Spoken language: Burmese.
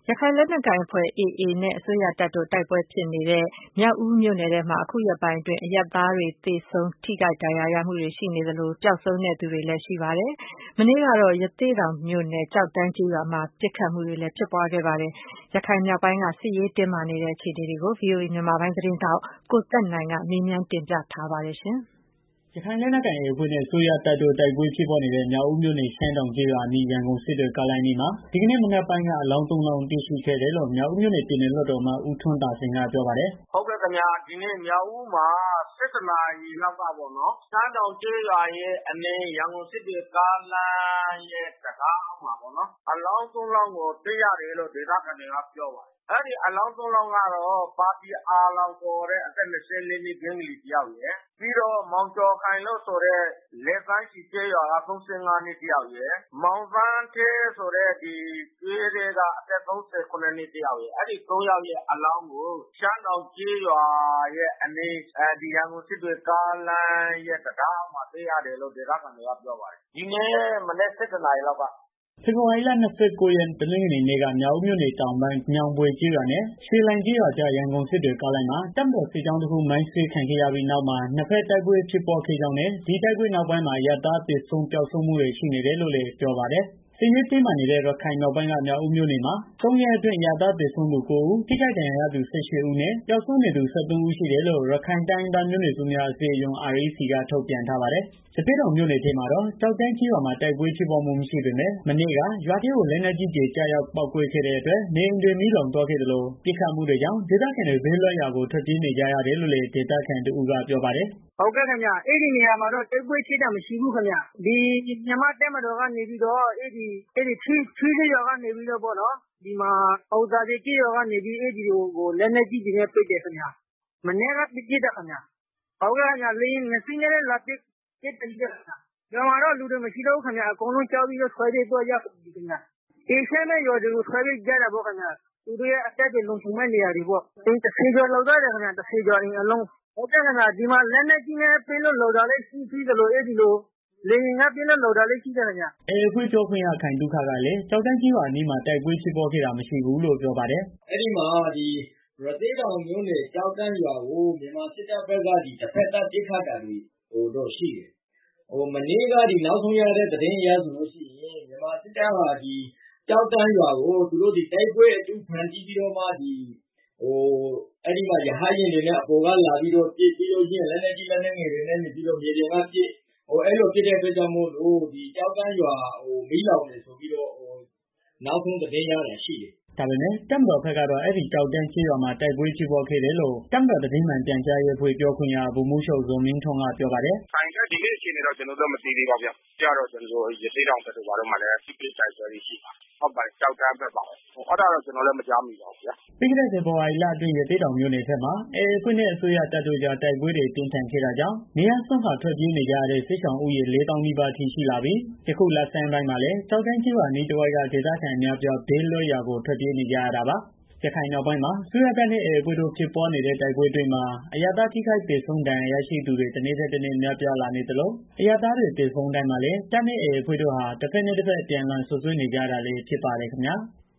ရခိုင်လက်နက်ကိုင်အဖွဲ့ AA နဲ့ အစိုးရတပ်တို့ တိုက်ပွဲဖြစ်နေတဲ့ မြောက်ဦးမြို့နယ်ထဲမှာ အခုရက်ပိုင်းအတွင်း အရပ်သားတွေ သေဆုံးထိခိုက်ဒဏ်ရာရမှုတွေရှိနေသလို ပျောက်ဆုံးသူတွေလည်းရှိပါတယ်။ မနေ့ကတော့ ရသေ့တောင်မြို့နယ် ကျောက်တန်းကျေးရွာမှာ ပစ်ခတ်မှုတွေလည်းဖြစ်ပွားခဲ့ပါတယ်။ ရခိုင်မြောက်ပိုင်းက စစ်ရေးတင်းမာနေတဲ့အခြေအနေတွေကို ဗွီအိုအေမြန်မာပိုင်းသတင်းထောက် ကိုသက်နိုင်က မေးမြန်းတင်ပြထားပါတယ်။ရခိုင်လက်နက်ကိုင် AA အဖွဲ့နဲ့ အစိုးရတပ်တို့ တိုက်ပွဲဖြစ်ပွားနေတဲ့ မြောက်ဦးမြို့နယ် ရှမ်းတောင်ကျေးရွာအနီး ရန်ကုန်စစ်တွေကားလိုင်းအနီးမှာ ဒီကနေ့မနက်ပိုင်းက အလောင်း ၃ လောင်းတွေ့ရှိခဲ့တယ်လို့ မြောက်ဦးမြို့နယ် ပြည်နယ်လွှတ်တော်အမတ် ဦးထွန်းသာစိန်ကပြောပါတယ်။ "ဟုတ်ကဲ့ခင်ဗျာ ဒီနေ့မြောက်ဦးမှာ ၁၁ နာရီလောက်ကပေါ့နော် ရှမ်းတောင်ကျေးရွာရဲ့အနီး ရန်ကုန်စစ်တွေကားလမ်းရဲ့တံတားအောက်မှာပေါ့နော် အလောင်း ၃ လောင်းကိုတွေ့ရတယ်လို့ ဒေသခံတွေကပြောပါတယ်။ အဲဒီအလောင်း ၃ လောင်းကတော့ ပါတီအာလောင်ခေါ်တဲ့ အသက် ၂၄ နှစ် ဘင်္ဂလီတယောက်ရယ် ပြီးတော့ မောင်ကျော်ခိုင်ဆိုတဲ့ လက်ပန်းချီကျေးရွာက ၃၅ နှစ်တယောက်ရယ် မောင်သန်းဌေးဆိုတဲ့ သွေးထဲက အသက် ၃၇ နှစ်တယောက်ရယ် အဲဒီ ၃ ယောက်ရဲ့အလောင်းကို ရှမ်းတောင်ကျေးရွာရဲ့အနီး ရန်ကုန်စစ်တွေကားလမ်းရဲ့တံတားအောက်မှာ တွေ့ရတယ်လို့ ဒေသခံတွေကပြောပါတယ်။ ဒီနေ့မနက် ၁၁ နာရီလောက်က။ " ဖေဖော်ဝါရီလ ၂၉ ရက် တနင်္ဂနွေနေ့က မြောက်ဦးမြို့နယ်တောင်ပိုင်း ညောင်ဘွေကျေးရွာနဲ့ ရွှေလိုင်ကျေးရွာကြား ရန်ကုန်စစ်တွေကားလမ်းမှာ တပ်မတော်စစ်ကြောင်းတခု မိုင်းဆွဲခံခဲ့ရပြီးနောက်မှာ နှစ်ဘက်တိုက်ပွဲဖြစ်ပွားခဲ့ကြောင်းနဲ့ ဒီတိုက်ပွဲနောက်ပိုင်းမှာ အရပ်သားသေဆုံးပျောက်ဆုံးမှုတွေရှိနေတယ်လို့လည်း ပြောပါတယ်။ စစ်ရေးတင်းမာနေတဲ့ ရခိုင်မြောက်ပိုင်းက မြောက်ဦးမြို့နယ်မှာ ၃ ရက်အတွင်း အရပ်သားသေဆုံးသူ ၉ ဦး ထိခိုက်ဒဏ်ရာရသူ ၁၈ ဦးနဲ့ ပျောက်ဆုံးနေသူ ၁၃ ဦးရှိတယ်လို့ ရခိုင်တိုင်းရင်းသားမျိုးနွယ်စုများ အစည်းအရုံး REC က ထုတ်ပြန်ထားပါတယ်။ ရသေ့တောင်မြို့နယ်ထဲမှာတော့ ကျောက်တန်းကျေးရွာမှာ တိုက်ပွဲဖြစ်ပွားမှုမရှိပေမဲ့ မနေ့က ရွာထဲကို လက်နက်ကြီးကျည် ကျရောက်ပေါက်ကွဲခဲ့တဲ့အတွက် နေအိမ်တွေ မီးလောင်သွားခဲ့သလို ပစ်ခတ်မှုတွေကြောင့် ဒေသခံတွေ ဘေးလွတ်ရာကို ထွက်ပြေးနေကြရတယ်လို့လည်း ဒေသခံတစ်ဦးကပြောပါတယ်။ "ဟုတ်ကဲ့ခင်ဗျာ အဲဒီနေရာမှာတော့ တိုက်ပွဲဖြစ်တာမရှိဘူးခင်ဗျာ။ မြန်မာ့တပ်မတော်ကနေပြီးတော့ ထီးစွဲရွာကနေပြီးတော့ အောင်သာစည်ကျေးရွာကနေပြီးတော့ လက်နက်ကြီးတွေနဲ့ ပစ်တယ်ခင်ဗျာ။ မနေ့က ပစ်တာခင်ဗျာ။ လေယာဉ် 2 စီးနဲ့လည်း လာပစ်တယ်ခင်ဗျာ။ ရွာမှာတော့ လူတွေမရှိတော့ဘူးခင်ဗျာ။ အကုန်လုံးကြောက်ပြီးတော့ ထွက်ပြေးသွားကြပြီခင်ဗျာ။ အေးချမ်းတဲ့ရွာတွေကို ထွက်ပြေးကြတာပေါ့ခင်ဗျာ။ သူတို့ရဲ့ အသက်တွေ လုံခြုံမယ့်နေရာတွေပေါ့။ အိမ် ၁၀ ကျော်လောက်သွားတယ်ခင်ဗျာ။ အိမ်အလုံး ၁၀ ကျော်ဒီမှာ လက်နက်ကြီးနဲ့ ပစ်လို့ လာတာလည်းရှိသလို လေယာဉ်နဲ့ ပစ်လို့လာတာလည်းရှိတယ်ခင်ဗျာ။ " AA အဖွဲ့ပြောခွင့်ရ ခိုင်သုခကလည်း ကျောက်တန်းကျေးရွာအနီးမှာ တိုက်ပွဲဖြစ်ပွားခဲ့တာမရှိဘူးလို့ ပြောပါတယ်။ "အဲဒီမှာ ရသေ့တောင်မြို့နယ် ကျောက်တန်းရွာကို မြန်မာစစ်တပ်ဘက်က တဘက်သတ်ပစ်ခတ်တာတွေတော့ရှိတယ်။ မနေ့က နောက်ဆုံးရတဲ့ သတင်းအရဆိုလို့ရှိရင် မြန်မာစစ်တပ်ဟာ ကျောက်တန်းရွာကို တိုက်ပွဲအကြို ဖန်တီးပြီးတော့မှ အဲဒီမှာ ရဟတ်ယာဉ်တွေနဲ့ အပေါ်က လာပြီးတော့ ပစ်ပြီးတော့ လက်နက်ကြီး လက်နက်ငယ်တွေနဲ့ မြေပြင်က ပစ် အဲဒီလိုဖြစ်တဲ့အတွက်ကြောင့်မို့လို့ ကျောက်တန်းရွာ မီးလောင်တယ်ဆိုပြီးတော့ နောက်ဆုံးသတင်းရတာရှိတယ်။ " ဒါပေမဲ့ တပ်မတော်ဘက်ကတော့ အဲဒီကျောက်တန်းကျေးရွာမှာ တိုက်ပွဲဖြစ်ပွားခဲ့တယ်လို့ တပ်မတော်သတင်းမှန်ပြန်ကြားရေးအဖွဲ့ ပြောခွင့်ရ ဗိုလ်မှူးချုပ် ဇော်မင်းထွန်းက ပြောပါတယ်။ "ဒီနေ့အခြေအနေတော့ ကျနော်တို့ မသိသေးပါဘူးဗျာ။ ရသေ့တောင်ဘက်မှာလည်း ထိတွေ့တိုက်ပွဲတွေရှိပါတယ်။ ဟုတ်ပါတယ် ကျောက်တန်းဘက်ပါပဲ။ အဲတာတော့ ကျနော်လည်း မကြားမိပါဘူးဗျာ။ " ပြီးခဲ့တဲ့ ဖေဖော်ဝါရီလအတွင်း ရသေ့တောင်မြို့နယ်ဘက်မှာ AA အဖွဲ့နဲ့ အစိုးရတပ်တို့ကြား တိုက်ပွဲတွေ ပြင်းထန်ခဲ့တာကြောင့် နေရပ်စွန့်ခွာထွက်ပြေးနေကြရတဲ့ စစ်ရှောင်ဦးရေ ၄၀,၀၀၀ နီးပါးအထိရှိလာပြီး ယခုလဆန်းပိုင်းမှာလည်း ကျောက်တန်းကျေးရွာအနီးတဝိုက်က ဒေသခံအများအပြား ဘေးလွတ်ရာကို ထွက်ပြေးနေကြရတာပါ။ ရခိုင်မြောက်ပိုင်းမှာ အစိုးရတပ်နဲ့ AA အဖွဲ့တို့ ဖြစ်ပွားနေတဲ့ တိုက်ပွဲအတွင်းမှာ အရပ်သားထိခိုက်သေဆုံးဒဏ်ရာရရှိသူတွေ တနေ့ထက်တနေ့ များပြားလာနေသလို အရပ်သားတွေ သေဆုံးတိုင်းမှာလည်း တပ်နဲ့ AA အဖွဲ့တို့ဟာ တဘက်နဲ့ တဘက် အပြန်အလှန်စွပ်စွဲနေကြတာလည်း ဖြစ်ပါတယ်ခင်ဗျာ။